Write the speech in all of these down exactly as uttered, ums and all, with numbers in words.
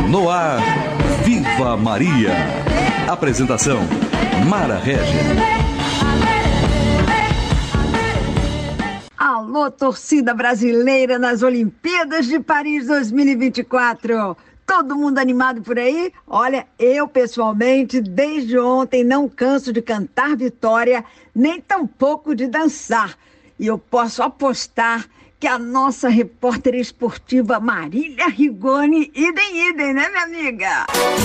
No ar, Viva Maria. Apresentação, Mara Régia. Alô, torcida brasileira nas Olimpíadas de Paris dois mil e vinte e quatro. Todo mundo animado por aí? Olha, eu pessoalmente, desde ontem, não canso de cantar vitória, nem tampouco de dançar. E eu posso apostar que a nossa repórter esportiva Marília Rigoni, idem, idem, né, minha amiga?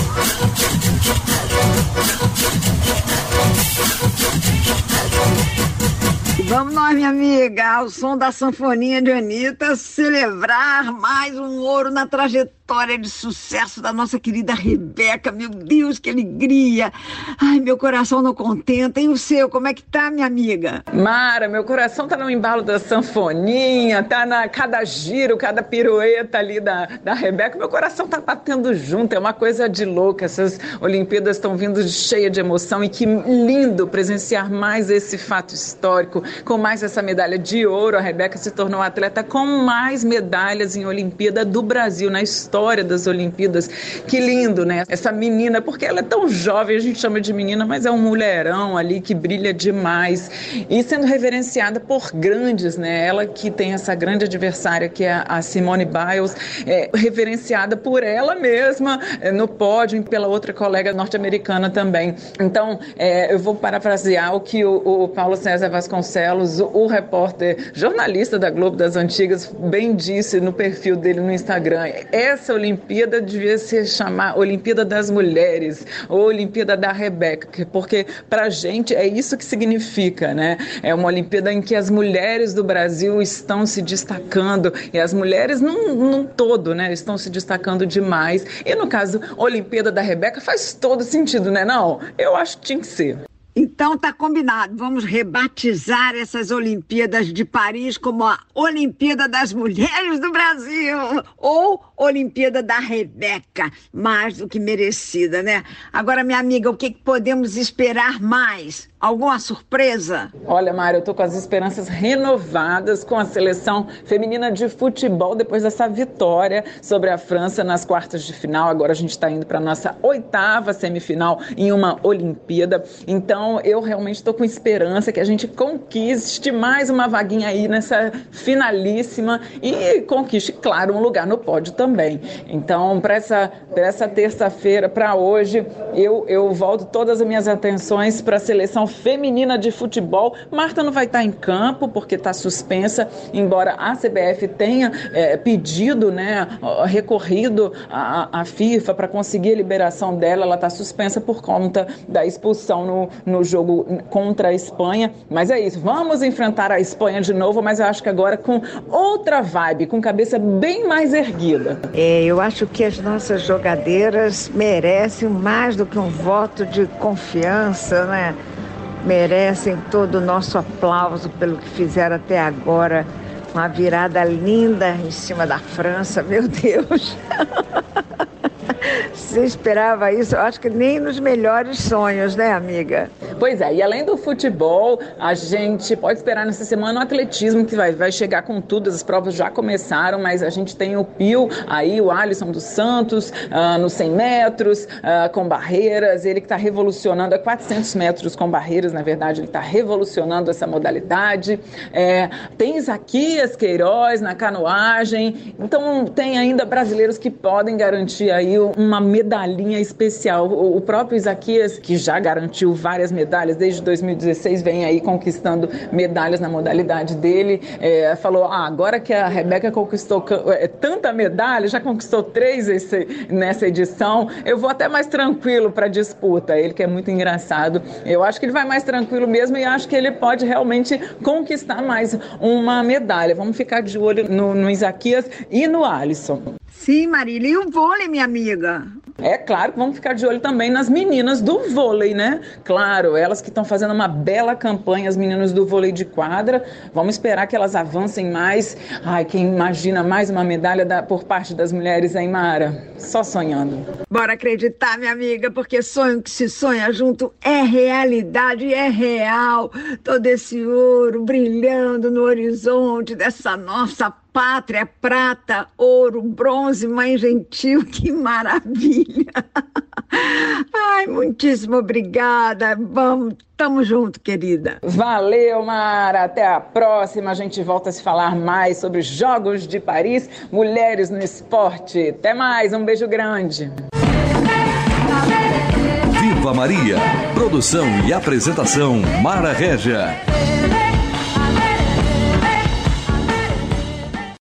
Vamos nós, minha amiga, ao som da sanfoninha de Anitta, celebrar mais um ouro na trajetória de sucesso da nossa querida Rebeca. Meu Deus, que alegria! Ai, meu coração não contenta. E o seu, como é que tá, minha amiga? Mara, meu coração tá no embalo da sanfoninha, tá na cada giro, cada pirueta ali da, da Rebeca. Meu coração tá batendo junto, é uma coisa de louca. Essas Olimpíadas estão vindo cheia de emoção e que lindo presenciar mais esse fato histórico. Com mais essa medalha de ouro, a Rebeca se tornou a atleta com mais medalhas em Olimpíada do Brasil, na história das Olimpíadas. Que lindo, né? Essa menina, porque ela é tão jovem, a gente chama de menina, mas é um mulherão ali que brilha demais. E sendo reverenciada por grandes, né? Ela que tem essa grande adversária, que é a Simone Biles, é, reverenciada por ela mesma é, no pódio e pela outra colega norte-americana também. Então, é, eu vou parafrasear o que o, o Paulo César Vasconcelos, o repórter, jornalista da Globo das Antigas, bem disse no perfil dele no Instagram. Essa Olimpíada devia se chamar Olimpíada das Mulheres, ou Olimpíada da Rebeca, porque pra gente é isso que significa, né? É uma Olimpíada em que as mulheres do Brasil estão se destacando, e as mulheres num, num todo, né, estão se destacando demais. E no caso, Olimpíada da Rebeca faz todo sentido, né? Não, eu acho que tinha que ser. Então tá combinado, vamos rebatizar essas Olimpíadas de Paris como a Olimpíada das Mulheres do Brasil, ou Olimpíada da Rebeca, mais do que merecida, né? Agora, minha amiga, o que podemos esperar mais? Alguma surpresa? Olha, Mário, eu tô com as esperanças renovadas com a seleção feminina de futebol depois dessa vitória sobre a França nas quartas de final. Agora a gente está indo para nossa oitava semifinal em uma Olimpíada. Então, eu realmente estou com esperança que a gente conquiste mais uma vaguinha aí nessa finalíssima e conquiste, claro, um lugar no pódio também. Então, para essa, para essa terça-feira, para hoje, eu, eu volto todas as minhas atenções para a seleção feminina de futebol. Marta não vai estar em campo porque está suspensa, embora a C B F tenha é, pedido, né, recorrido à, à FIFA para conseguir a liberação dela. Ela está suspensa por conta da expulsão no, no jogo contra a Espanha. Mas é isso, vamos enfrentar a Espanha de novo, mas eu acho que agora com outra vibe, com cabeça bem mais erguida. É, eu acho que as nossas jogadeiras merecem mais do que um voto de confiança, né? Merecem todo o nosso aplauso pelo que fizeram até agora. Uma virada linda em cima da França, meu Deus. Você esperava isso? Eu acho que nem nos melhores sonhos, né, amiga? Pois é, e além do futebol, a gente pode esperar nessa semana o atletismo, que vai, vai chegar com tudo. As provas já começaram, mas a gente tem o Pio, aí o Alisson dos Santos, uh, nos cem metros, uh, com barreiras. Ele que está revolucionando, a quatrocentos metros com barreiras, na verdade, ele está revolucionando essa modalidade. É, tem Isaquias Queiroz na canoagem. Então, tem ainda brasileiros que podem garantir aí uma medalhinha especial. O próprio Isaquias, que já garantiu várias medalhas, desde dois mil e dezesseis vem aí conquistando medalhas na modalidade dele, é, falou, ah, agora que a Rebeca conquistou é, tanta medalha, já conquistou três esse, nessa edição, eu vou até mais tranquilo para a disputa. Ele que é muito engraçado, eu acho que ele vai mais tranquilo mesmo e acho que ele pode realmente conquistar mais uma medalha. Vamos ficar de olho no, no Isaquias e no Alisson. Sim, Marília. E o vôlei, minha amiga? É claro que vamos ficar de olho também nas meninas do vôlei, né? Claro, elas que estão fazendo uma bela campanha, as meninas do vôlei de quadra. Vamos esperar que elas avancem mais. Ai, quem imagina mais uma medalha da, por parte das mulheres, hein, Mara? Só sonhando. Bora acreditar, minha amiga, porque sonho que se sonha junto é realidade, é real. Todo esse ouro brilhando no horizonte dessa nossa pátria prata, ouro, bronze, mãe gentil, que maravilha. Ai, muitíssimo obrigada. Vamos, tamo junto, querida. Valeu, Mara. Até a próxima. A gente volta a se falar mais sobre os Jogos de Paris, mulheres no esporte. Até mais. Um beijo grande. Viva Maria. Produção e apresentação Mara Régia.